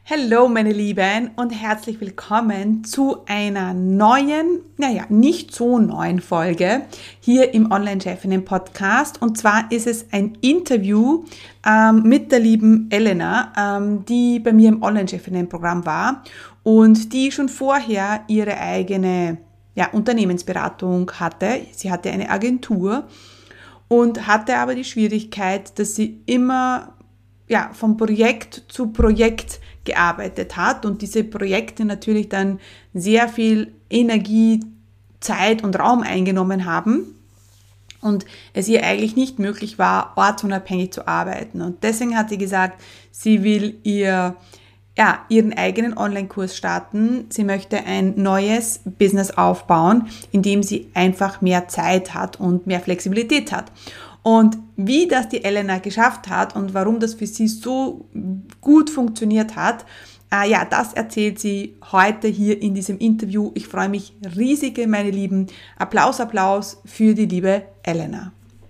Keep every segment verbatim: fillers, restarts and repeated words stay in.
Hallo meine Lieben und herzlich willkommen zu einer neuen, naja, nicht so neuen Folge hier im Online-Chefinnen-Podcast. Und zwar ist es ein Interview ähm, mit der lieben Elena, ähm, die bei mir im Online-Chefinnen-Programm war und die schon vorher ihre eigene ja, Unternehmensberatung hatte. Sie hatte eine Agentur und hatte aber die Schwierigkeit, dass sie immer ja, von Projekt zu Projekt gearbeitet hat und diese Projekte natürlich dann sehr viel Energie, Zeit und Raum eingenommen haben und es ihr eigentlich nicht möglich war, ortsunabhängig zu arbeiten. Und deswegen hat sie gesagt, sie will ihr, ja, ihren eigenen Online-Kurs starten. Sie möchte ein neues Business aufbauen, in dem sie einfach mehr Zeit hat und mehr Flexibilität hat. Und wie das die Elena geschafft hat und warum das für sie so gut funktioniert hat, äh, ja, das erzählt sie heute hier in diesem Interview. Ich freue mich riesig, meine Lieben. Applaus, Applaus für die liebe Elena.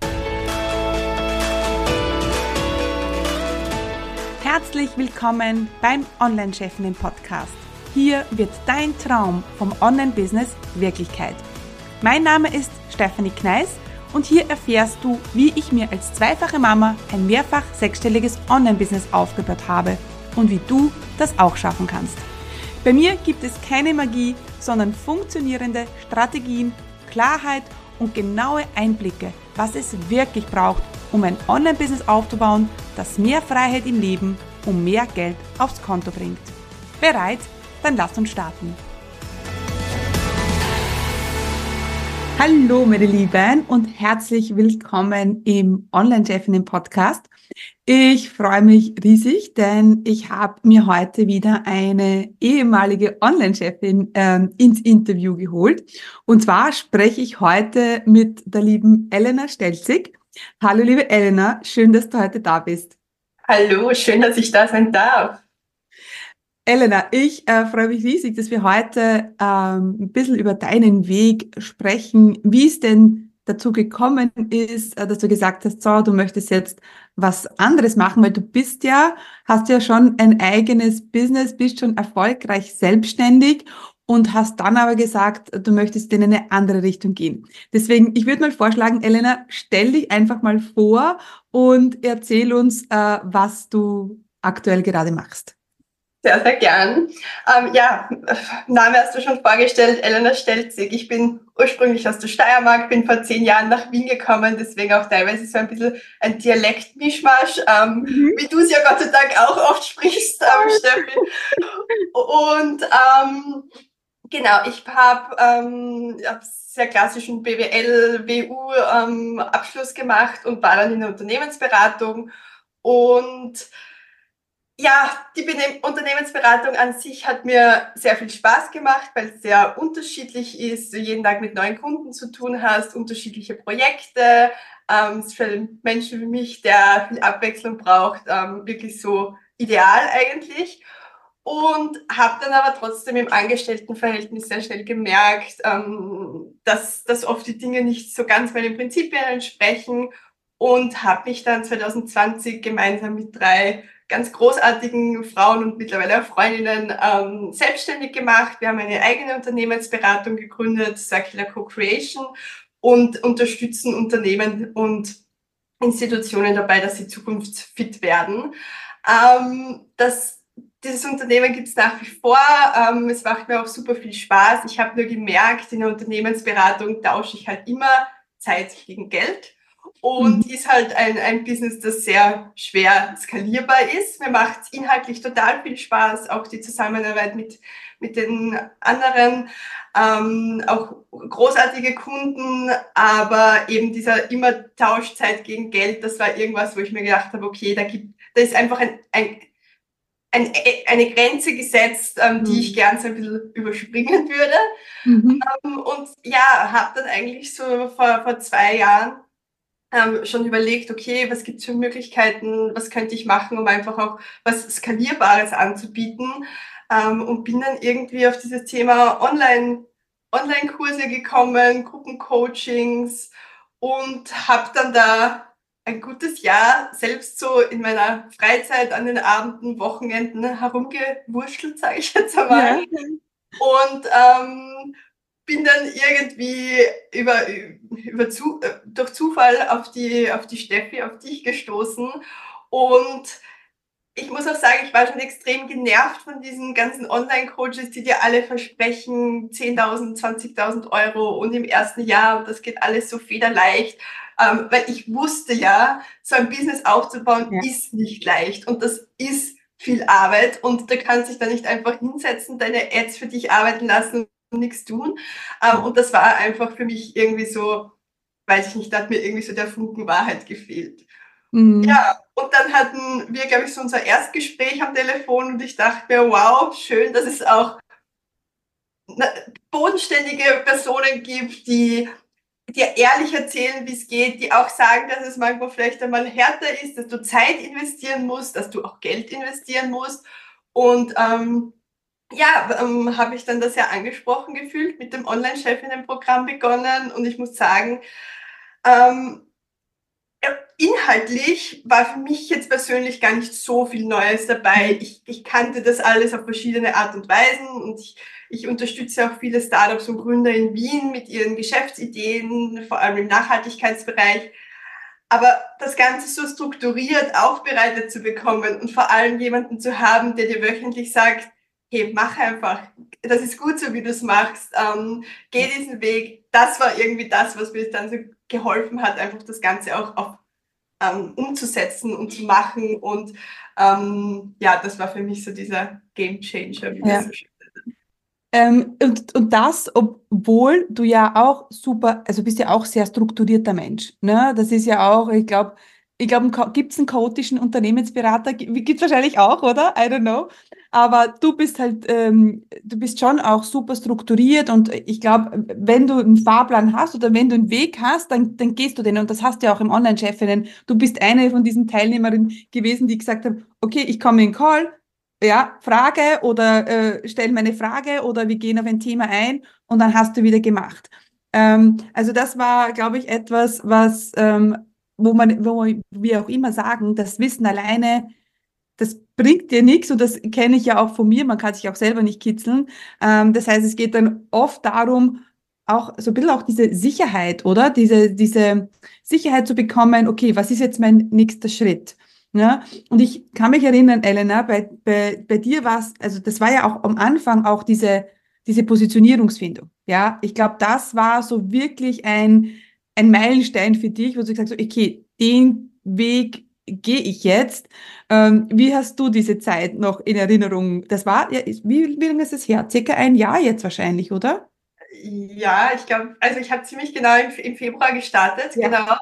Herzlich willkommen beim Online-Chefinnen-Podcast. Hier wird dein Traum vom Online-Business Wirklichkeit. Mein Name ist Stefanie Kneis. Und hier erfährst du, wie ich mir als zweifache Mama ein mehrfach sechsstelliges Online-Business aufgebaut habe und wie du das auch schaffen kannst. Bei mir gibt es keine Magie, sondern funktionierende Strategien, Klarheit und genaue Einblicke, was es wirklich braucht, um ein Online-Business aufzubauen, das mehr Freiheit im Leben und mehr Geld aufs Konto bringt. Bereit? Dann lass uns starten. Hallo meine Lieben und herzlich willkommen im Online-Chefinnen-Podcast. Ich freue mich riesig, denn ich habe mir heute wieder eine ehemalige Online-Chefin ähm, ins Interview geholt. Und zwar spreche ich heute mit der lieben Elena Stelzig. Hallo liebe Elena, schön, dass du heute da bist. Hallo, schön, dass ich da sein darf. Elena, ich äh, freue mich riesig, dass wir heute ähm, ein bisschen über deinen Weg sprechen, wie es denn dazu gekommen ist, äh, dass du gesagt hast, so, du möchtest jetzt was anderes machen, weil du bist ja, hast ja schon ein eigenes Business, bist schon erfolgreich selbstständig und hast dann aber gesagt, du möchtest in eine andere Richtung gehen. Deswegen, ich würde mal vorschlagen, Elena, stell dich einfach mal vor und erzähl uns, äh, was du aktuell gerade machst. Sehr, sehr gern. Ähm, ja, Name hast du schon vorgestellt, Elena Stelzig. Ich bin ursprünglich aus der Steiermark, bin vor zehn Jahren nach Wien gekommen, deswegen auch teilweise so ein bisschen ein Dialektmischmasch, ähm, Mhm. wie du es ja Gott sei Dank auch oft sprichst, ähm, Steffi. Und ähm, genau, ich habe ähm, hab sehr klassischen B W L, W U ähm, Abschluss gemacht und war dann in der Unternehmensberatung. Und ja, die Bene Unternehmensberatung an sich hat mir sehr viel Spaß gemacht, weil es sehr unterschiedlich ist, du jeden Tag mit neuen Kunden zu tun hast, unterschiedliche Projekte. Ähm, ist für einen Menschen wie mich, der viel Abwechslung braucht, ähm, wirklich so ideal eigentlich. Und habe dann aber trotzdem im Angestelltenverhältnis sehr schnell gemerkt, ähm, dass, dass oft die Dinge nicht so ganz meinen Prinzipien entsprechen und habe mich dann zwanzig zwanzig gemeinsam mit drei ganz großartigen Frauen und mittlerweile auch Freundinnen ähm, selbstständig gemacht. Wir haben eine eigene Unternehmensberatung gegründet, Circular Co-Creation, und unterstützen Unternehmen und Institutionen dabei, dass sie zukunftsfit werden. Ähm, das, dieses Unternehmen gibt es nach wie vor. Ähm, es macht mir auch super viel Spaß. Ich habe nur gemerkt, in der Unternehmensberatung tausche ich halt immer Zeit gegen Geld. Und Mhm. ist halt ein, ein Business, das sehr schwer skalierbar ist. Mir macht es inhaltlich total viel Spaß, auch die Zusammenarbeit mit, mit den anderen, ähm, auch großartige Kunden, aber eben dieser immer Tauschzeit gegen Geld, das war irgendwas, wo ich mir gedacht habe, okay, da gibt, da ist einfach ein, ein, ein, eine Grenze gesetzt, ähm, die ich Mhm. gern so ein bisschen überspringen würde. Mhm. Ähm, und ja, habe dann eigentlich so vor, vor zwei Jahren ähm, schon überlegt, okay, was gibt's für Möglichkeiten, was könnte ich machen, um einfach auch was Skalierbares anzubieten, ähm, und bin dann irgendwie auf dieses Thema Online, Online-Kurse gekommen, Gruppencoachings, und habe dann da ein gutes Jahr selbst so in meiner Freizeit an den Abenden, Wochenenden herumgewurschtelt, sage ich jetzt einmal. Ja. Und ähm, bin dann irgendwie über, über zu, durch Zufall auf die, auf die Steffi, auf dich gestoßen. Und ich muss auch sagen, ich war schon extrem genervt von diesen ganzen Online-Coaches, die dir alle versprechen zehntausend, zwanzigtausend Euro und im ersten Jahr und das geht alles so federleicht. Ähm, weil ich wusste ja, so ein Business aufzubauen Ja. ist nicht leicht und das ist viel Arbeit und du kannst dich da nicht einfach hinsetzen, deine Ads für dich arbeiten lassen und nichts tun. Ähm, und das war einfach für mich irgendwie so, weiß ich nicht, da hat mir irgendwie so der Funken Wahrheit gefehlt. Mhm. Ja, und dann hatten wir, glaube ich, so unser Erstgespräch am Telefon und ich dachte mir, wow, schön, dass es auch bodenständige Personen gibt, die dir ehrlich erzählen, wie es geht, die auch sagen, dass es manchmal vielleicht einmal härter ist, dass du Zeit investieren musst, dass du auch Geld investieren musst. Und ähm, ja, ähm, habe ich dann das ja angesprochen gefühlt, mit dem Online-Chefinnen-Programm begonnen und ich muss sagen, ähm, inhaltlich war für mich jetzt persönlich gar nicht so viel Neues dabei. Ich, ich kannte das alles auf verschiedene Art und Weisen und ich, ich unterstütze auch viele Startups und Gründer in Wien mit ihren Geschäftsideen, vor allem im Nachhaltigkeitsbereich. Aber das Ganze so strukturiert aufbereitet zu bekommen und vor allem jemanden zu haben, der dir wöchentlich sagt, hey, mach einfach, das ist gut so, wie du es machst, ähm, geh diesen Weg, das war irgendwie das, was mir dann so geholfen hat, einfach das Ganze auch auf ähm, umzusetzen und zu machen. Und ähm, ja, das war für mich so dieser Game Changer, wie wir Ja. so schön. Ähm, und, und das, obwohl du ja auch super, also bist ja auch sehr strukturierter Mensch. Ne? Das ist ja auch, ich glaube, ich glaube, gibt es einen chaotischen Unternehmensberater? Gibt es wahrscheinlich auch, oder? I don't know. Aber du bist halt, ähm, du bist schon auch super strukturiert und ich glaube, wenn du einen Fahrplan hast oder wenn du einen Weg hast, dann, dann gehst du den und das hast du ja auch im Online-Chefinnen. Du bist eine von diesen Teilnehmerinnen gewesen, die gesagt haben, okay, ich komme in den Call, ja, Frage oder äh, stell meine Frage oder wir gehen auf ein Thema ein und dann hast du wieder gemacht. Ähm, also das war, glaube ich, etwas, was, ähm, wo man, wo wir auch immer sagen, das Wissen alleine, das bringt dir nichts und das kenne ich ja auch von mir, man kann sich auch selber nicht kitzeln. Ähm, das heißt, es geht dann oft darum, auch so ein bisschen auch diese Sicherheit, oder? Diese, diese Sicherheit zu bekommen, okay, was ist jetzt mein nächster Schritt? Ja, und ich kann mich erinnern, Elena, bei, bei, bei dir war es, also das war ja auch am Anfang auch diese, diese Positionierungsfindung. Ja, ich glaube, das war so wirklich ein, ein Meilenstein für dich, wo du gesagt hast, okay, den Weg gehe ich jetzt. Ähm, wie hast du diese Zeit noch in Erinnerung? Das war, ja, wie, wie lange ist es her? Circa ein Jahr jetzt wahrscheinlich, oder? Ja, ich glaube, also ich habe ziemlich genau im, im Februar gestartet, Ja. genau.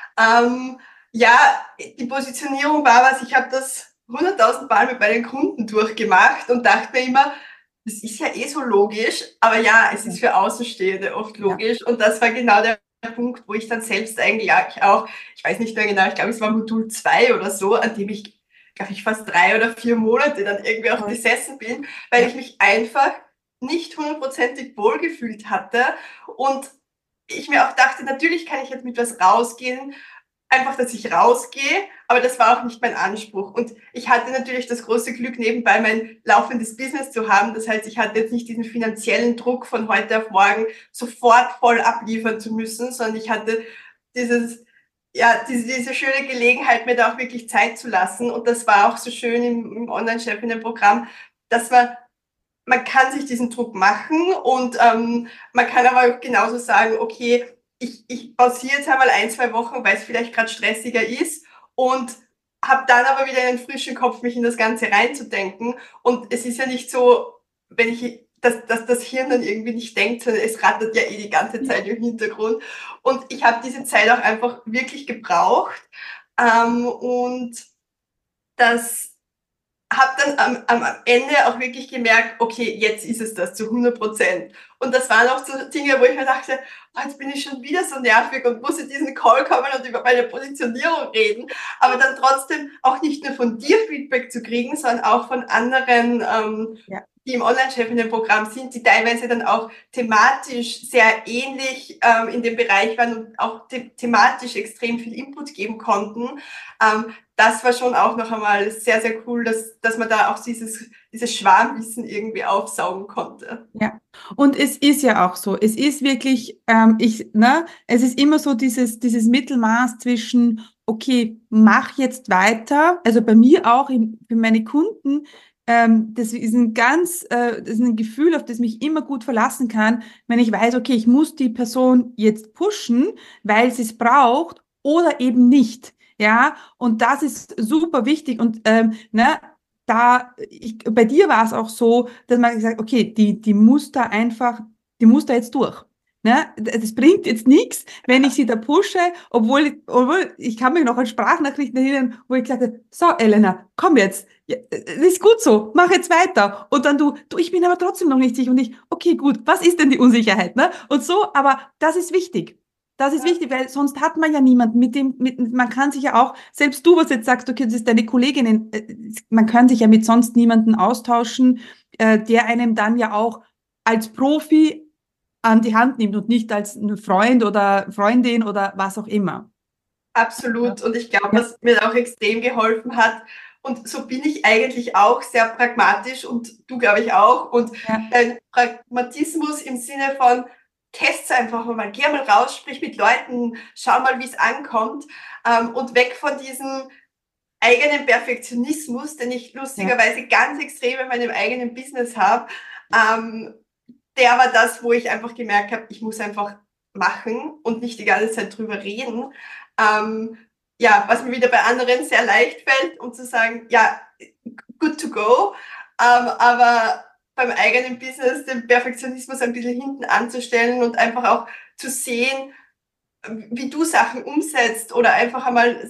Ähm, ja, die Positionierung war was, ich habe das hunderttausend Mal mit meinen Kunden durchgemacht und dachte mir immer, das ist ja eh so logisch, aber ja, es ist für Außenstehende oft Ja. logisch und das war genau der Punkt, wo ich dann selbst eigentlich auch, ich weiß nicht mehr genau, ich glaube, es war Modul zwei oder so, an dem ich, glaube ich, fast drei oder vier Monate dann irgendwie auch Voll. gesessen bin, weil Ja. ich mich einfach nicht hundertprozentig wohlgefühlt hatte und ich mir auch dachte, natürlich kann ich jetzt mit was rausgehen, einfach, dass ich rausgehe, aber das war auch nicht mein Anspruch. Und ich hatte natürlich das große Glück, nebenbei mein laufendes Business zu haben. Das heißt, ich hatte jetzt nicht diesen finanziellen Druck von heute auf morgen sofort voll abliefern zu müssen, sondern ich hatte dieses, ja, diese, diese schöne Gelegenheit, mir da auch wirklich Zeit zu lassen. Und das war auch so schön im, im Online-Chefinnen-Programm, dass man man kann sich diesen Druck machen und ähm, man kann aber auch genauso sagen, okay, ich, ich pausiere jetzt einmal ein, zwei Wochen, weil es vielleicht gerade stressiger ist und habe dann aber wieder einen frischen Kopf, mich in das Ganze reinzudenken. Und es ist ja nicht so, wenn ich, dass, dass das Hirn dann irgendwie nicht denkt, sondern es rattert ja eh die ganze Zeit im Hintergrund. Und ich habe diese Zeit auch einfach wirklich gebraucht. Ähm, und das habe dann am, am Ende auch wirklich gemerkt, okay, jetzt ist es das zu hundert Prozent. Und das waren auch so Dinge, wo ich mir dachte, oh, jetzt bin ich schon wieder so nervig und muss in diesen Call kommen und über meine Positionierung reden. Aber dann trotzdem auch nicht nur von dir Feedback zu kriegen, sondern auch von anderen, ähm, Ja. die im Online-Chefinnen-Programm sind, die teilweise dann auch thematisch sehr ähnlich ähm, in dem Bereich waren und auch the- thematisch extrem viel Input geben konnten. Ähm, das war schon auch noch einmal sehr, sehr cool, dass, dass man da auch dieses, dieses Schwarmwissen irgendwie aufsaugen konnte. Ja, und es ist ja auch so, es ist wirklich, ähm, ich, ne, es ist immer so dieses, dieses Mittelmaß zwischen, okay, mach jetzt weiter, also bei mir auch, in, für meine Kunden, ähm, das ist ein ganz, äh, das ist ein Gefühl, auf das mich immer gut verlassen kann, wenn ich weiß, okay, ich muss die Person jetzt pushen, weil sie es braucht oder eben nicht. Ja, und das ist super wichtig und ähm, ne, da, ich, bei dir war es auch so, dass man gesagt, okay, die, die muss da einfach, die muss da jetzt durch. Ne? Das bringt jetzt nichts, wenn ich sie da pushe, obwohl, obwohl ich kann mich noch an Sprachnachrichten erinnern, wo ich gesagt habe, so Elena, komm jetzt, ja, das ist gut so, mach jetzt weiter. Und dann du, du, ich bin aber trotzdem noch nicht sicher und ich, okay, gut, was ist denn die Unsicherheit? Ne? Und so, aber das ist wichtig. Das ist wichtig, weil sonst hat man ja niemanden, mit dem, mit, man kann sich ja auch, selbst du, was jetzt sagst, okay, das ist deine Kollegin, äh, man kann sich ja mit sonst niemanden austauschen, äh, der einem dann ja auch als Profi an die Hand nimmt und nicht als ein Freund oder Freundin oder was auch immer. Absolut. Und ich glaube, Ja, was mir auch extrem geholfen hat, und so bin ich eigentlich auch sehr pragmatisch und du, glaube ich, auch. Und ja, ein Pragmatismus im Sinne von, test's einfach mal, geh mal raus, sprich mit Leuten, schau mal, wie es ankommt. Ähm, und weg von diesem eigenen Perfektionismus, den ich ja, lustigerweise ganz extrem in meinem eigenen Business habe. Ähm, der war das, wo ich einfach gemerkt habe, ich muss einfach machen und nicht die ganze Zeit drüber reden. Ähm, ja, was mir wieder bei anderen sehr leicht fällt, um zu sagen, ja, good to go. Ähm, aber beim eigenen Business den Perfektionismus ein bisschen hinten anzustellen und einfach auch zu sehen, wie du Sachen umsetzt oder einfach einmal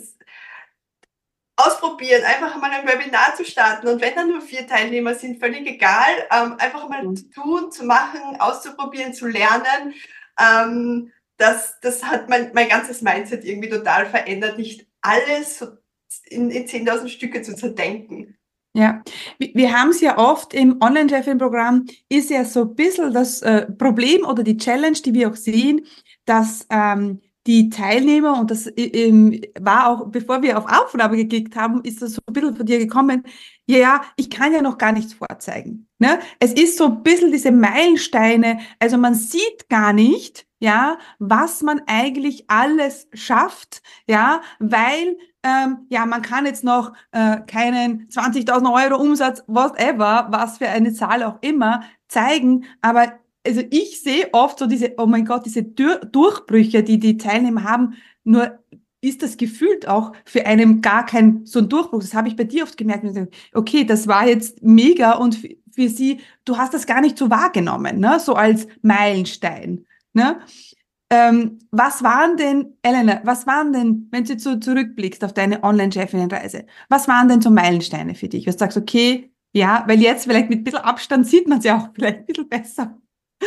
ausprobieren, einfach mal ein Webinar zu starten und wenn dann nur vier Teilnehmer sind, völlig egal, ähm, einfach mal zu tun, zu machen, auszuprobieren, zu lernen. Ähm, das, das hat mein, mein ganzes Mindset irgendwie total verändert, nicht alles so in, in zehntausend Stücke zu zerdenken. ja. Wir, wir haben es ja oft im Online-Chefin-Programm, ist ja so ein bisschen das äh, Problem oder die Challenge, die wir auch sehen, dass ähm, die Teilnehmer, und das äh, ähm, war auch, bevor wir auf Aufnahme geklickt haben, ist das so ein bisschen von dir gekommen, ja, ja, ich kann ja noch gar nichts vorzeigen. Ne? Es ist so ein bisschen diese Meilensteine, also man sieht gar nicht, ja, was man eigentlich alles schafft, ja, weil ähm, ja, man kann jetzt noch äh, keinen zwanzigtausend Euro Umsatz, whatever, was für eine Zahl auch immer, zeigen. Aber also ich sehe oft so diese, oh mein Gott, diese Dur Durchbrüche, die die Teilnehmer haben. Nur ist das gefühlt auch für einen gar kein so ein Durchbruch. Das habe ich bei dir oft gemerkt. Okay, das war jetzt mega und für sie, du hast das gar nicht so wahrgenommen, ne? So als Meilenstein. Ne? Ähm, was waren denn, Elena, was waren denn, wenn du jetzt so zurückblickst auf deine Online-Chefinnenreise, was waren denn so Meilensteine für dich? Was du sagst, okay, ja, weil jetzt vielleicht mit ein bisschen Abstand sieht man es ja auch vielleicht ein bisschen besser.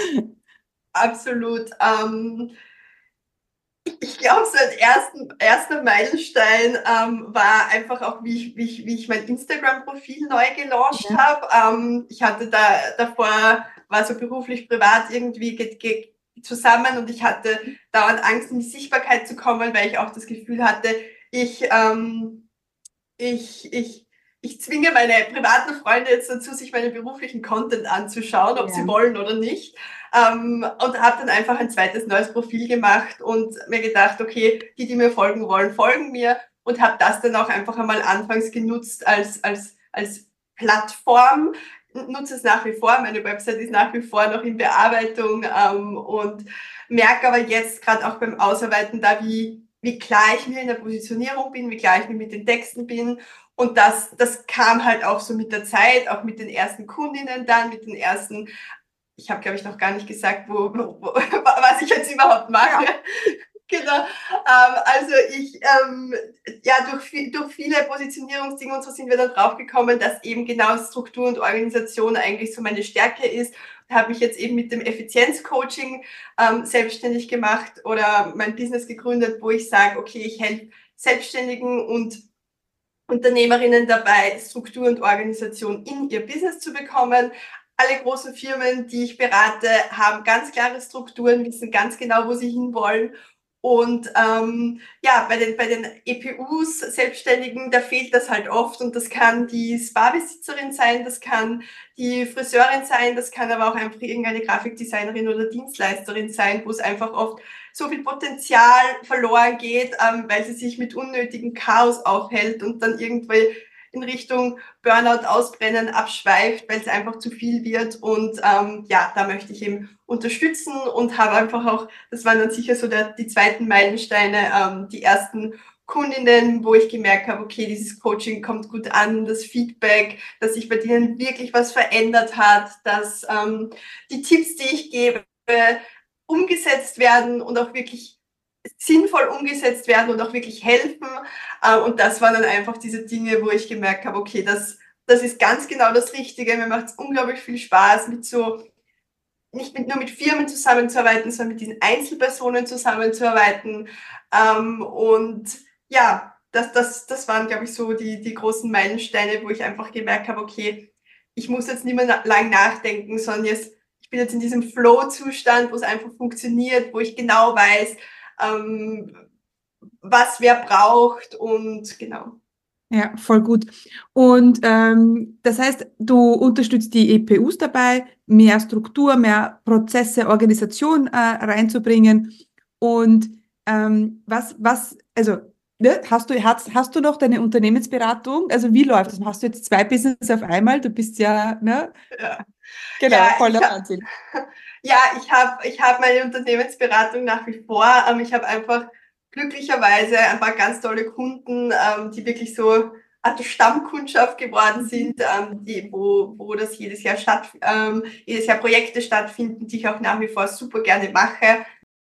Absolut. Ähm, Ich glaube, so ein ersten, erster Meilenstein ähm, war einfach auch, wie ich, wie ich, wie ich mein Instagram-Profil neu gelauncht Ja, habe. Ähm, ich hatte da davor, war so beruflich, privat irgendwie ge ge zusammen und ich hatte dauernd Angst, in die Sichtbarkeit zu kommen, weil ich auch das Gefühl hatte, ich, ähm, ich, ich, ich zwinge meine privaten Freunde jetzt dazu, sich meinen beruflichen Content anzuschauen, ob sie ja, wollen oder nicht. Ähm, und habe dann einfach ein zweites neues Profil gemacht und mir gedacht, okay, die, die mir folgen wollen, folgen mir und habe das dann auch einfach einmal anfangs genutzt als, als, als Plattform. Nutze es nach wie vor, meine Website ist nach wie vor noch in Bearbeitung ähm, und merke aber jetzt gerade auch beim Ausarbeiten da, wie, wie klar ich mir in der Positionierung bin, wie klar ich mir mit den Texten bin. Und das, das kam halt auch so mit der Zeit, auch mit den ersten Kundinnen dann, mit den ersten, ich habe, glaube ich, noch gar nicht gesagt, wo, wo, was ich jetzt überhaupt mache. ja, Genau. Ähm, also ich, ähm, ja, durch, durch viele Positionierungsdinge und so sind wir dann draufgekommen, dass eben genau Struktur und Organisation eigentlich so meine Stärke ist. Habe mich jetzt eben mit dem Effizienzcoaching ähm, selbstständig gemacht oder mein Business gegründet, wo ich sage, okay, ich helfe Selbstständigen und Unternehmerinnen dabei, Struktur und Organisation in ihr Business zu bekommen. alle großen Firmen, die ich berate, haben ganz klare Strukturen, wissen ganz genau, wo sie hinwollen. Und ähm, ja, bei den, bei den E P Us, Selbstständigen, da fehlt das halt oft. Und das kann die Spa-Besitzerin sein, das kann die Friseurin sein, das kann aber auch einfach irgendeine Grafikdesignerin oder Dienstleisterin sein, wo es einfach oft so viel Potenzial verloren geht, ähm, weil sie sich mit unnötigem Chaos aufhält und dann irgendwie in Richtung Burnout, Ausbrennen abschweift, weil es einfach zu viel wird. Und ähm, ja, da möchte ich eben unterstützen und habe einfach auch, das waren dann sicher so der, die zweiten Meilensteine, ähm, die ersten Kundinnen, wo ich gemerkt habe, okay, dieses Coaching kommt gut an, das Feedback, dass sich bei denen wirklich was verändert hat, dass ähm, die Tipps, die ich gebe, umgesetzt werden und auch wirklich sinnvoll umgesetzt werden und auch wirklich helfen. Und das waren dann einfach diese Dinge, wo ich gemerkt habe, okay, das, das ist ganz genau das Richtige. Mir macht es unglaublich viel Spaß, mit so, nicht mit, nur mit Firmen zusammenzuarbeiten, sondern mit diesen Einzelpersonen zusammenzuarbeiten. Und ja, das, das, das waren, glaube ich, so die, die großen Meilensteine, wo ich einfach gemerkt habe, okay, ich muss jetzt nicht mehr lang nachdenken, sondern jetzt, ich bin jetzt in diesem Flow-Zustand, wo es einfach funktioniert, wo ich genau weiß, ähm, was wer braucht und genau. Ja, voll gut. Und ähm, das heißt, du unterstützt die E P Us dabei, mehr Struktur, mehr Prozesse, Organisation äh, reinzubringen. Und ähm, was, was, also ne, hast du, hast, hast du noch deine Unternehmensberatung? Also wie läuft das? Machst du jetzt zwei Business auf einmal? Du bist ja, ne? Ja, Genau, ja voller ich hab, Wahnsinn. ja, ich habe ich hab meine Unternehmensberatung nach wie vor. Ähm, ich habe einfach glücklicherweise ein paar ganz tolle Kunden, ähm, die wirklich so Art Stammkundschaft geworden sind, ähm, die, wo, wo das jedes Jahr statt, ähm, jedes Jahr Projekte stattfinden, die ich auch nach wie vor super gerne mache.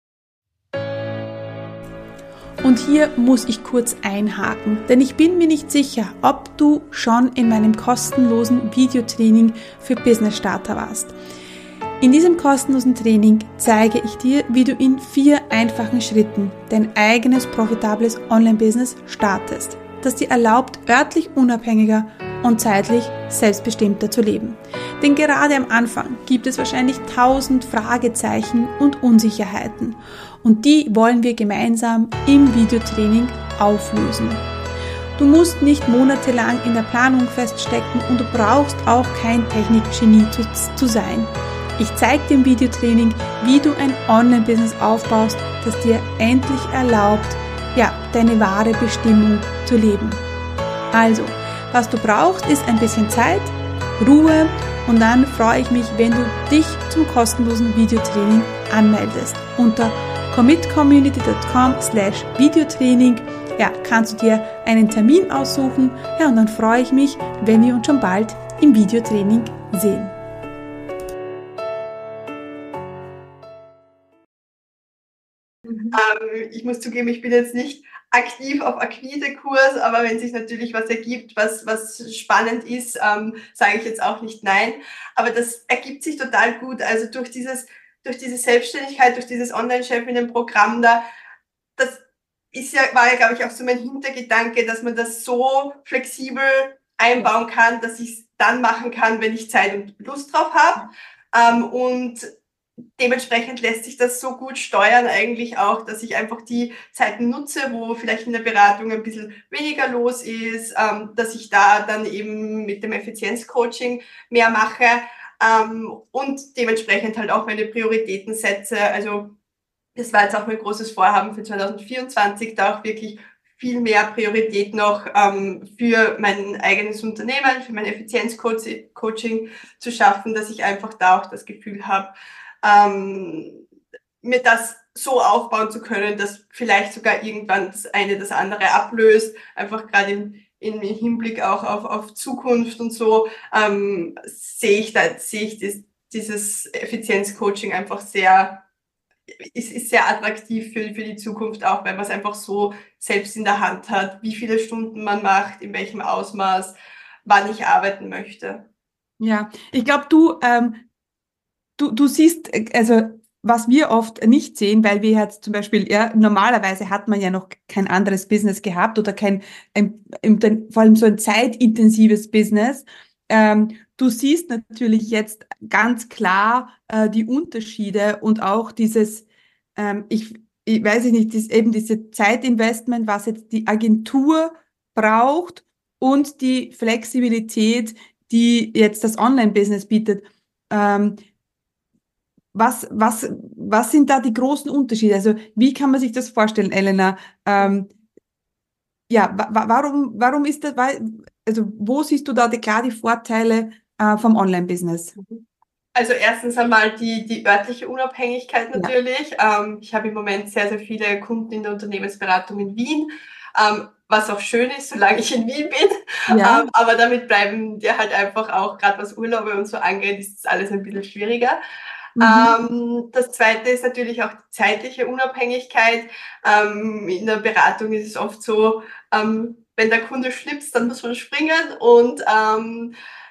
Und hier muss ich kurz einhaken, denn ich bin mir nicht sicher, ob du schon in meinem kostenlosen Videotraining für Business Starter warst. In diesem kostenlosen Training zeige ich dir, wie du in vier einfachen Schritten dein eigenes profitables Online-Business startest, das dir erlaubt, örtlich unabhängiger und zeitlich selbstbestimmter zu leben. Denn gerade am Anfang gibt es wahrscheinlich tausend Fragezeichen und Unsicherheiten und die wollen wir gemeinsam im Videotraining auflösen. Du musst nicht monatelang in der Planung feststecken und du brauchst auch kein Technikgenie zu, zu sein. Ich zeige dir im Videotraining, wie du ein Online-Business aufbaust, das dir endlich erlaubt, ja, deine wahre Bestimmung zu leben. Also, was du brauchst, ist ein bisschen Zeit, Ruhe und dann freue ich mich, wenn du dich zum kostenlosen Videotraining anmeldest. Unter commitcommunity.com slash Videotraining ja, kannst du dir einen Termin aussuchen. Ja, und dann freue ich mich, wenn wir uns schon bald im Videotraining sehen. Ähm, ich muss zugeben, ich bin jetzt nicht aktiv auf Akquise-Kurs, aber wenn sich natürlich was ergibt, was, was spannend ist, ähm, sage ich jetzt auch nicht nein. Aber das ergibt sich total gut. Also durch dieses, durch diese Selbstständigkeit, durch dieses Online-Chefinnen-Programm da, das ist ja, war ja, glaube ich, auch so mein Hintergedanke, dass man das so flexibel einbauen kann, dass ich es dann machen kann, wenn ich Zeit und Lust drauf habe. Ähm, und dementsprechend lässt sich das so gut steuern eigentlich auch, dass ich einfach die Zeiten nutze, wo vielleicht in der Beratung ein bisschen weniger los ist, ähm, dass ich da dann eben mit dem Effizienzcoaching mehr mache ähm, und dementsprechend halt auch meine Prioritäten setze. Also das war jetzt auch mein großes Vorhaben für zwanzig vierundzwanzig, da auch wirklich viel mehr Priorität noch ähm, für mein eigenes Unternehmen, für mein Effizienzcoaching zu schaffen, dass ich einfach da auch das Gefühl habe, ähm, mir das so aufbauen zu können, dass vielleicht sogar irgendwann das eine das andere ablöst, einfach gerade im, im Hinblick auch auf, auf Zukunft und so, ähm, sehe ich da, sehe ich das, dieses Effizienzcoaching einfach sehr, ist, ist sehr attraktiv für, für die Zukunft auch, weil man es einfach so selbst in der Hand hat, wie viele Stunden man macht, in welchem Ausmaß, wann ich arbeiten möchte. Ja, ich glaube, du, ähm, du, du siehst, äh, also was wir oft nicht sehen, weil wir jetzt zum Beispiel, ja, normalerweise hat man ja noch kein anderes Business gehabt oder kein, ein, ein, vor allem so ein zeitintensives Business. ähm, du siehst natürlich jetzt ganz klar äh, die Unterschiede und auch dieses, ähm, ich, ich weiß nicht, dies, eben diese Zeitinvestment, was jetzt die Agentur braucht und die Flexibilität, die jetzt das Online-Business bietet. Ähm, was, was, was sind da die großen Unterschiede? Also wie kann man sich das vorstellen, Elena? Ähm, ja, wa wa- warum, warum ist das, weil, also wo siehst du da die, klar die Vorteile äh, vom Online-Business? Also erstens einmal die, die örtliche Unabhängigkeit Ja, natürlich. Ähm, ich habe im Moment sehr, sehr viele Kunden in der Unternehmensberatung in Wien, ähm, was auch schön ist, solange ich in Wien bin. ja, Ähm, aber damit bleiben dir halt einfach auch, gerade was Urlaube und so angeht, ist das alles ein bisschen schwieriger. mhm. Ähm, das zweite ist natürlich auch die zeitliche Unabhängigkeit. Ähm, in der Beratung ist es oft so, ähm, wenn der Kunde schnipst, dann muss man springen und ähm,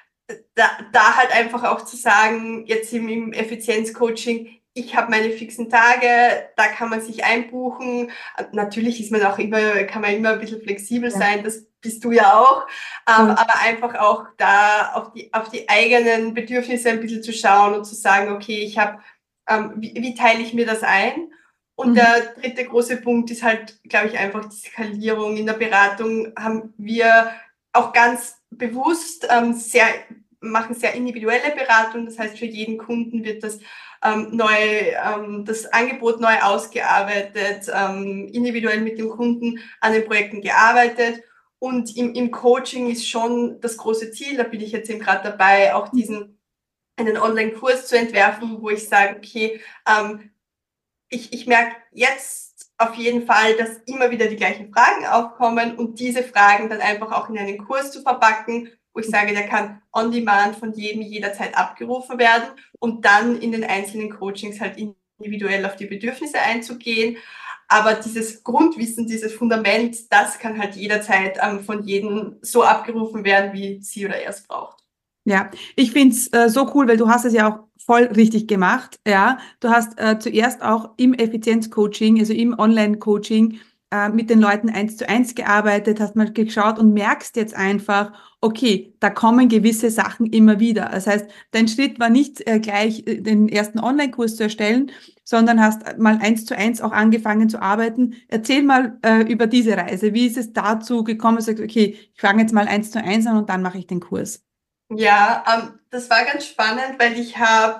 da, da halt einfach auch zu sagen, jetzt im, im Effizienzcoaching, ich habe meine fixen Tage, da kann man sich einbuchen. Natürlich ist man auch immer, kann man immer ein bisschen flexibel Ja, sein, das bist du ja auch. Ähm, voll. aber einfach auch da auf die, auf die eigenen Bedürfnisse ein bisschen zu schauen und zu sagen, okay, ich habe, ähm, wie, wie teile ich mir das ein? Und Mhm. der dritte große Punkt ist halt, glaube ich, einfach die Skalierung. In der Beratung haben wir auch ganz bewusst ähm, sehr, machen sehr individuelle Beratung. Das heißt, für jeden Kunden wird das ähm, neu, ähm, das Angebot neu ausgearbeitet, ähm, individuell mit dem Kunden an den Projekten gearbeitet. Und im, im Coaching ist schon das große Ziel, da bin ich jetzt eben gerade dabei, auch diesen einen Online-Kurs zu entwerfen, wo ich sage, okay, ähm, ich, ich merke jetzt auf jeden Fall, dass immer wieder die gleichen Fragen aufkommen und diese Fragen dann einfach auch in einen Kurs zu verpacken, wo ich sage, der kann on demand von jedem jederzeit abgerufen werden und dann in den einzelnen Coachings halt individuell auf die Bedürfnisse einzugehen. Aber dieses Grundwissen, dieses Fundament, das kann halt jederzeit ähm, von jedem so abgerufen werden, wie sie oder er es braucht. Ja, ich find's äh, so cool, weil du hast es ja auch voll richtig gemacht. Ja, du hast äh, zuerst auch im Effizienzcoaching, also im Online-Coaching, äh, mit den Leuten eins zu eins gearbeitet, hast mal geschaut und merkst jetzt einfach, okay, da kommen gewisse Sachen immer wieder. Das heißt, dein Schritt war nicht äh, gleich äh, den ersten Online-Kurs zu erstellen, sondern hast mal eins zu eins auch angefangen zu arbeiten. Erzähl mal äh, über diese Reise. Wie ist es dazu gekommen? Sagst, okay, ich fange jetzt mal eins zu eins an und dann mache ich den Kurs. Ja, ähm, das war ganz spannend, weil ich habe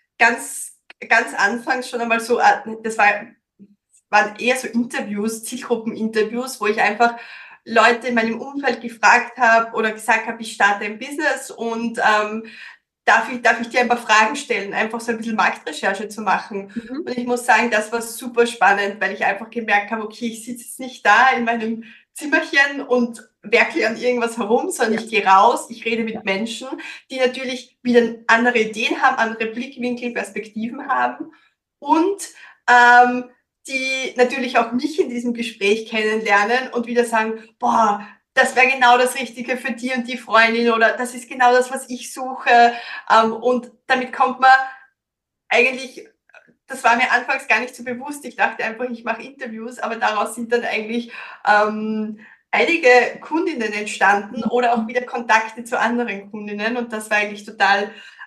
ganz, ganz anfangs schon einmal so, äh, das war, waren eher so Interviews, Zielgruppeninterviews, wo ich einfach Leute in meinem Umfeld gefragt habe oder gesagt habe, ich starte ein Business und ähm, darf ich, darf ich dir ein paar Fragen stellen, einfach so ein bisschen Marktrecherche zu machen. Mhm. Und ich muss sagen, das war super spannend, weil ich einfach gemerkt habe, okay, ich sitze jetzt nicht da in meinem Zimmerchen und werkle an irgendwas herum, sondern Ja. ich gehe raus, ich rede Ja. mit Menschen, die natürlich wieder andere Ideen haben, andere Blickwinkel, Perspektiven haben und ähm, die natürlich auch mich in diesem Gespräch kennenlernen und wieder sagen, boah, das wäre genau das Richtige für die und die Freundin oder das ist genau das, was ich suche. Ähm, und damit kommt man eigentlich, das war mir anfangs gar nicht so bewusst. Ich dachte einfach, ich mache Interviews, aber daraus sind dann eigentlich ähm, einige Kundinnen entstanden oder auch wieder Kontakte zu anderen Kundinnen. Und das war eigentlich total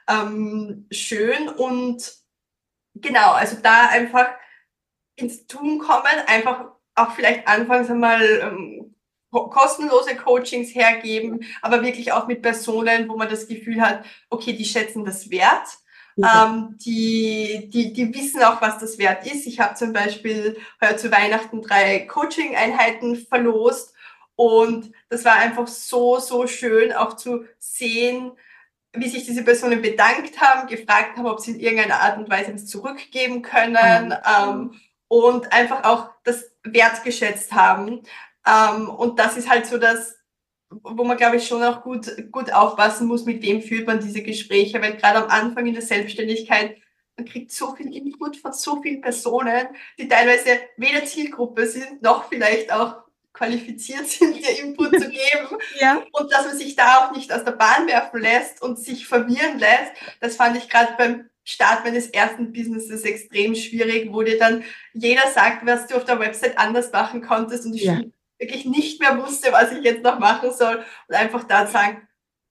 ähm, schön. Und genau, also da einfach ins Tun kommen, einfach auch vielleicht anfangs einmal ähm, kostenlose Coachings hergeben, aber wirklich auch mit Personen, wo man das Gefühl hat, okay, die schätzen das wert. Ja. Ähm, die, die, die wissen auch, was das wert ist. Ich habe zum Beispiel heuer zu Weihnachten drei Coaching-Einheiten verlost und das war einfach so, so schön auch zu sehen, wie sich diese Personen bedankt haben, gefragt haben, ob sie in irgendeiner Art und Weise was zurückgeben können ähm, und einfach auch das wertgeschätzt haben. Ähm, und das ist halt so das, wo man, glaube ich, schon auch gut, gut aufpassen muss, mit wem führt man diese Gespräche, weil gerade am Anfang in der Selbstständigkeit, man kriegt so viel Input von so vielen Personen, die teilweise weder Zielgruppe sind, noch vielleicht auch qualifiziert sind, dir Input zu geben. Ja. Und dass man sich da auch nicht aus der Bahn werfen lässt und sich verwirren lässt, das fand ich gerade beim Start meines ersten Businesses extrem schwierig, wo dir dann jeder sagt, was du auf der Website anders machen konntest und ich Ja. wirklich nicht mehr wusste, was ich jetzt noch machen soll und einfach da sagen,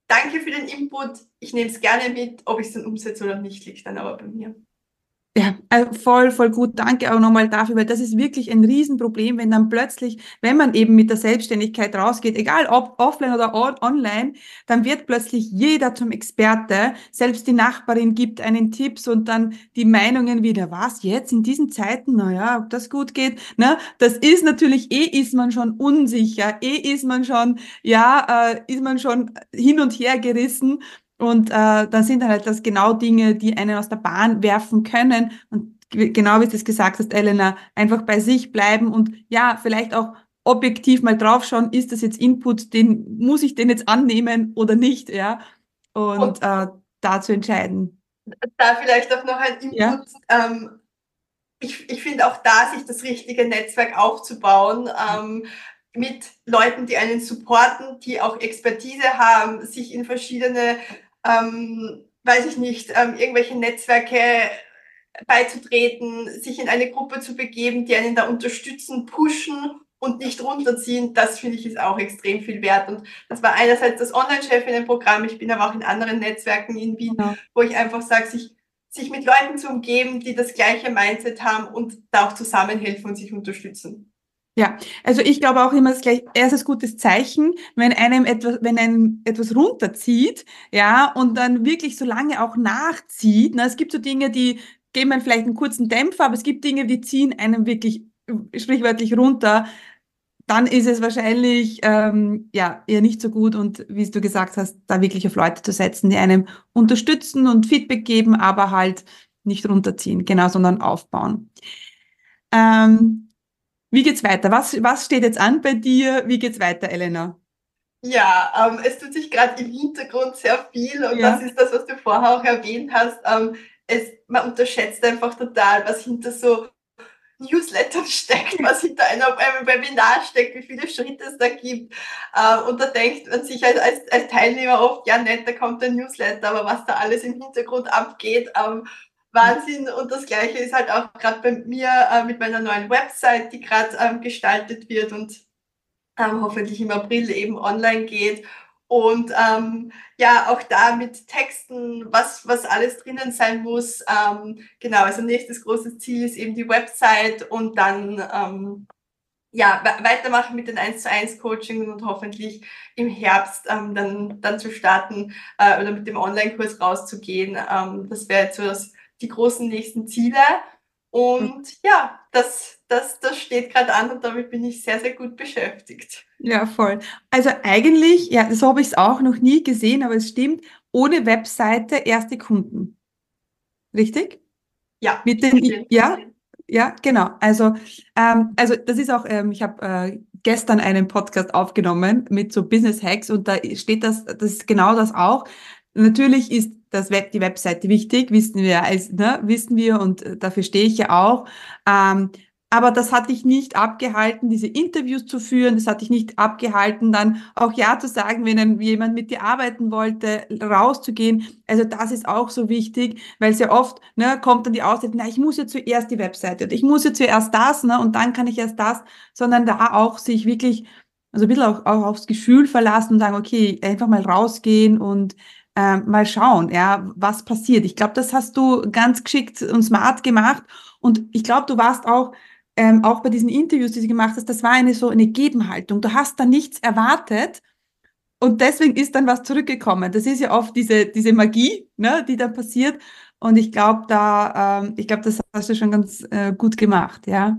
danke für den Input, ich nehme es gerne mit, ob ich es dann umsetze oder nicht, liegt dann aber bei mir. Ja, äh, voll, voll gut. Danke auch nochmal dafür, weil das ist wirklich ein Riesenproblem, wenn dann plötzlich, wenn man eben mit der Selbstständigkeit rausgeht, egal ob offline oder on online, dann wird plötzlich jeder zum Experte. Selbst die Nachbarin gibt einen Tipps und dann die Meinungen wieder. Was jetzt in diesen Zeiten? Naja, ob das gut geht. Ne? Das ist natürlich, eh ist man schon unsicher, eh ist man schon, ja, äh, ist man schon hin und her gerissen. Und äh, dann sind dann halt das genau Dinge, die einen aus der Bahn werfen können. Und g- genau wie du es gesagt hast, Elena, einfach bei sich bleiben und ja, vielleicht auch objektiv mal draufschauen, ist das jetzt Input, den muss ich den jetzt annehmen oder nicht, ja? Und Und äh, da zu entscheiden. da vielleicht auch noch ein Ja, Input. Ähm, ich ich finde auch da, sich das richtige Netzwerk aufzubauen, ähm, mit Leuten, die einen supporten, die auch Expertise haben, sich in verschiedene, ähm, weiß ich nicht, ähm, irgendwelche Netzwerke beizutreten, sich in eine Gruppe zu begeben, die einen da unterstützen, pushen und nicht runterziehen, das finde ich ist auch extrem viel wert. Und das war einerseits das Online-Chefinnen-Programm, ich bin aber auch in anderen Netzwerken in Wien, genau. wo ich einfach sage, sich, sich mit Leuten zu umgeben, die das gleiche Mindset haben und da auch zusammenhelfen und sich unterstützen. Ja, also ich glaube auch immer das gleich erstes gutes Zeichen, wenn einem etwas, wenn einem etwas runterzieht, ja, und dann wirklich so lange auch nachzieht. Ne? Es gibt so Dinge, die geben einem vielleicht einen kurzen Dämpfer, aber es gibt Dinge, die ziehen einem wirklich äh, sprichwörtlich runter. Dann ist es wahrscheinlich ähm, ja eher nicht so gut und wie du gesagt hast, da wirklich auf Leute zu setzen, die einem unterstützen und Feedback geben, aber halt nicht runterziehen, genau, sondern aufbauen. Ähm, Wie geht's weiter? Was, was steht jetzt an bei dir? Wie geht's weiter, Elena? Ja, ähm, es tut sich gerade im Hintergrund sehr viel und das Ja, ist das, was du vorher auch erwähnt hast. Ähm, es, man unterschätzt einfach total, was hinter so Newslettern steckt, was hinter einer, einem Webinar steckt, wie viele Schritte es da gibt. Äh, und da denkt man sich als, als, als Teilnehmer oft, ja nett, da kommt ein Newsletter, aber was da alles im Hintergrund abgeht, ähm, Wahnsinn. Und das Gleiche ist halt auch gerade bei mir äh, mit meiner neuen Website, die gerade ähm, gestaltet wird und ähm, hoffentlich im April eben online geht. Und ähm, ja, auch da mit Texten, was, was alles drinnen sein muss. Ähm, genau, also nächstes großes Ziel ist eben die Website und dann ähm, ja, weitermachen mit den eins zu eins Coaching und hoffentlich im Herbst ähm, dann, dann zu starten äh, oder mit dem Online-Kurs rauszugehen. Ähm, das wäre jetzt so das, die großen nächsten Ziele. Und ja, das, das, das steht gerade an und damit bin ich sehr, sehr gut beschäftigt. ja, voll. Also eigentlich, ja, so habe ich es auch noch nie gesehen, aber es stimmt, ohne Webseite erste Kunden. Richtig? Ja, Mit auf den, I- jeden ja, Fall. ja, genau. Also, ähm, also das ist auch, ähm, ich habe äh, gestern einen Podcast aufgenommen mit so Business Hacks und da steht das, das ist genau das auch. Natürlich ist das Web, die Webseite wichtig, wissen wir, als, ne, wissen wir und äh, dafür stehe ich ja auch. Ähm, aber das hat dich nicht abgehalten, diese Interviews zu führen. Das hat dich nicht abgehalten, dann auch ja zu sagen, wenn ein, jemand mit dir arbeiten wollte, rauszugehen. Also das ist auch so wichtig, weil sehr oft ne, kommt dann die Aussage, na, ich muss ja zuerst die Webseite, oder ich muss ja zuerst das, ne, und dann kann ich erst das, sondern da auch sich wirklich, also ein bisschen auch, auch aufs Gefühl verlassen und sagen, okay, einfach mal rausgehen und ähm, mal schauen, ja, was passiert. Ich glaube, das hast du ganz geschickt und smart gemacht und ich glaube, du warst auch ähm, auch bei diesen Interviews, die du gemacht hast, das war eine so eine Gebenhaltung. Du hast da nichts erwartet und deswegen ist dann was zurückgekommen. Das ist ja oft diese, diese Magie, ne, die dann passiert. Und ich glaube, da, ähm, ich glaube, das hast du schon ganz äh, gut gemacht, ja.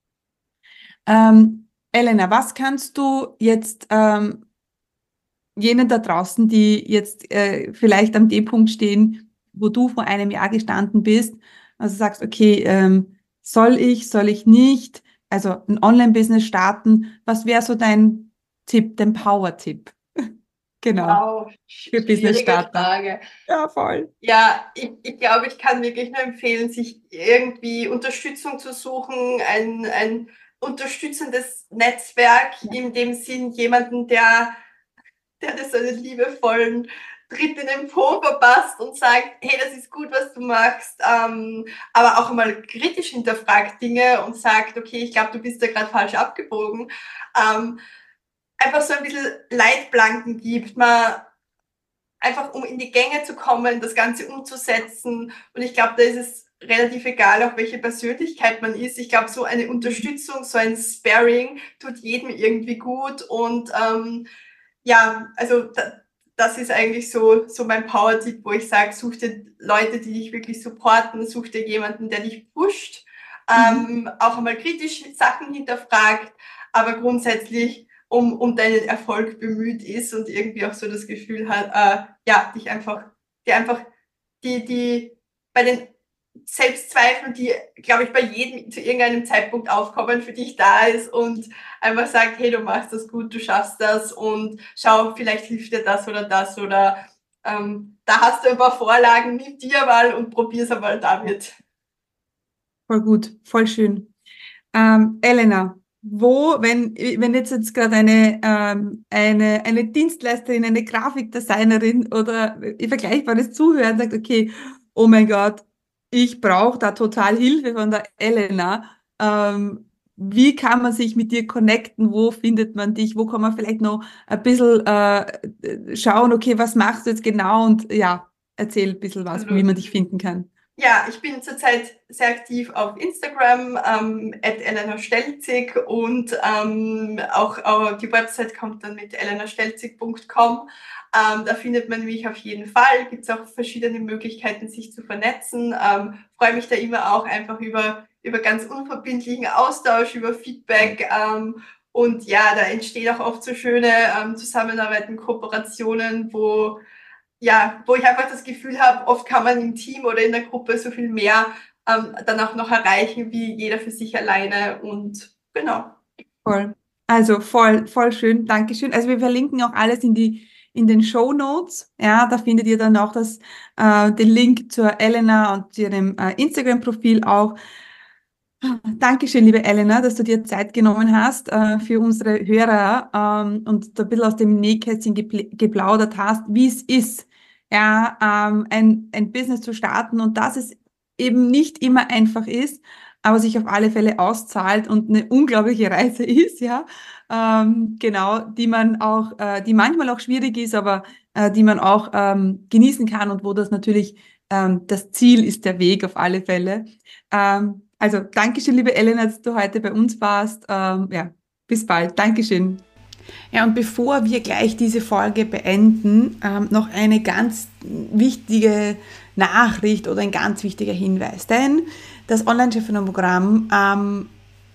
Ähm, Elena, was kannst du jetzt ähm, jenen da draußen, die jetzt äh, vielleicht am D-Punkt stehen, wo du vor einem Jahr gestanden bist, also sagst, okay, ähm, soll ich, soll ich nicht, also ein Online-Business starten, was wäre so dein Tipp, dein Power-Tipp? Genau, Wow, sch- für schwierige Business-Starter. Frage. Ja, voll. Ja, ich, ich glaube, ich kann wirklich nur empfehlen, sich irgendwie Unterstützung zu suchen, ein, ein unterstützendes Netzwerk, Ja. in dem Sinn jemanden, der, der dir so einen liebevollen Tritt in den Po verpasst und sagt, hey, das ist gut, was du machst, ähm, aber auch einmal kritisch hinterfragt Dinge und sagt, okay, ich glaube, du bist da gerade falsch abgebogen. Ähm, einfach so ein bisschen Leitplanken gibt. Man einfach um in die Gänge zu kommen, das Ganze umzusetzen. Und ich glaube, da ist es relativ egal, auf welche Persönlichkeit man ist. Ich glaube, so eine Unterstützung, so ein Sparring tut jedem irgendwie gut. Und ähm, ja, also da, das ist eigentlich so, so mein Power-Tipp, wo ich sage, such dir Leute, die dich wirklich supporten, such dir jemanden, der dich pusht, mhm. ähm, auch einmal kritisch Sachen hinterfragt, aber grundsätzlich um, um deinen Erfolg bemüht ist und irgendwie auch so das Gefühl hat, äh, ja, dich einfach, die einfach, die, die bei den Selbstzweifeln, die, glaube ich, bei jedem zu irgendeinem Zeitpunkt aufkommen, für dich da ist und einfach sagt, hey, du machst das gut, du schaffst das und schau, vielleicht hilft dir das oder das oder ähm, da hast du ein paar Vorlagen, nimm dir mal und probier's einmal damit. Voll gut, voll schön. Ähm, Elena, wo, wenn, wenn jetzt, jetzt gerade eine, ähm, eine, eine Dienstleisterin, eine Grafikdesignerin oder Vergleichbares zuhören, sagt, okay, oh mein Gott, ich brauche da total Hilfe von der Elena. Ähm, wie kann man sich mit dir connecten? Wo findet man dich? Wo kann man vielleicht noch ein bisschen äh, schauen, okay, was machst du jetzt genau? Und ja, erzähl ein bisschen was, wie man dich finden kann. Ja, ich bin zurzeit sehr aktiv auf Instagram, ähm, at Elena Stelzig und ähm, auch, auch die Website kommt dann mit elena stelzig punkt com. Ähm, da findet man mich auf jeden Fall. Gibt es auch verschiedene Möglichkeiten, sich zu vernetzen. Ähm, freue mich da immer auch einfach über, über ganz unverbindlichen Austausch, über Feedback. Ähm, und ja, da entstehen auch oft so schöne ähm, Zusammenarbeiten, Kooperationen, wo ja, wo ich einfach das Gefühl habe, oft kann man im Team oder in der Gruppe so viel mehr ähm, dann auch noch erreichen, wie jeder für sich alleine und genau. Voll. Also voll, voll schön. Dankeschön. Also wir verlinken auch alles in die, in den Shownotes. Ja, da findet ihr dann auch das, äh, den Link zur Elena und zu ihrem äh, Instagram-Profil auch. Dankeschön, liebe Elena, dass du dir Zeit genommen hast äh, für unsere Hörer ähm, und da ein bisschen aus dem Nähkästchen gepl- geplaudert hast, wie es ist, ja, ähm, ein, ein Business zu starten und dass es eben nicht immer einfach ist, aber sich auf alle Fälle auszahlt und eine unglaubliche Reise ist, ja, ähm, genau, die man auch, äh, die manchmal auch schwierig ist, aber äh, die man auch ähm, genießen kann und wo das natürlich ähm, das Ziel ist, der Weg auf alle Fälle. Ähm, also, Dankeschön, liebe Elena, dass du heute bei uns warst. Ähm, ja, bis bald. Dankeschön. Ja, und bevor wir gleich diese Folge beenden, ähm, noch eine ganz wichtige Nachricht oder ein ganz wichtiger Hinweis. Denn das Online-Chefinnen-Programm ähm,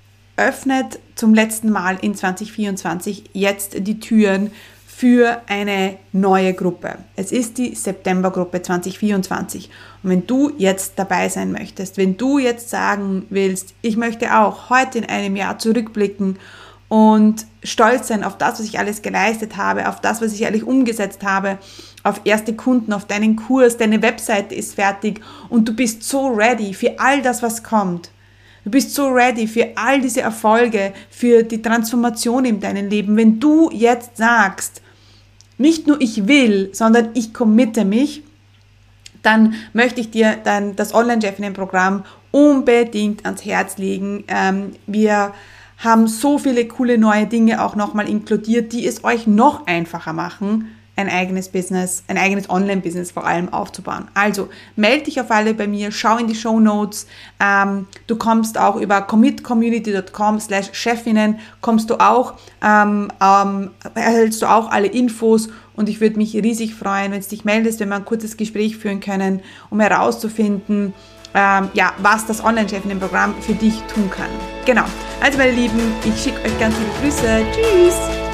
öffnet zum letzten Mal in zwanzig vierundzwanzig jetzt die Türen für eine neue Gruppe. Es ist die Septembergruppe zwanzig vierundzwanzig. Und wenn du jetzt dabei sein möchtest, wenn du jetzt sagen willst, ich möchte auch heute in einem Jahr zurückblicken und stolz sein auf das, was ich alles geleistet habe, auf das, was ich eigentlich umgesetzt habe, auf erste Kunden, auf deinen Kurs, deine Webseite ist fertig und du bist so ready für all das, was kommt. Du bist so ready für all diese Erfolge, für die Transformation in deinem Leben. Wenn du jetzt sagst, nicht nur ich will, sondern ich committe mich, dann möchte ich dir dann das Online-Chefinnen-Programm unbedingt ans Herz legen. Ähm, wir haben so viele coole neue Dinge auch nochmal inkludiert, die es euch noch einfacher machen, ein eigenes Business, ein eigenes Online-Business vor allem aufzubauen. Also melde dich auf alle bei mir, schau in die Shownotes. Ähm, du kommst auch über commitcommunity dot com slash chefinnen, kommst du auch, ähm, ähm, erhältst du auch alle Infos und ich würde mich riesig freuen, wenn du dich meldest, wenn wir ein kurzes Gespräch führen können, um herauszufinden, ähm, ja, was das Online-Chefinnen-Programm für dich tun kann. Genau. Also meine Lieben, ich schicke euch ganz liebe Grüße. Tschüss!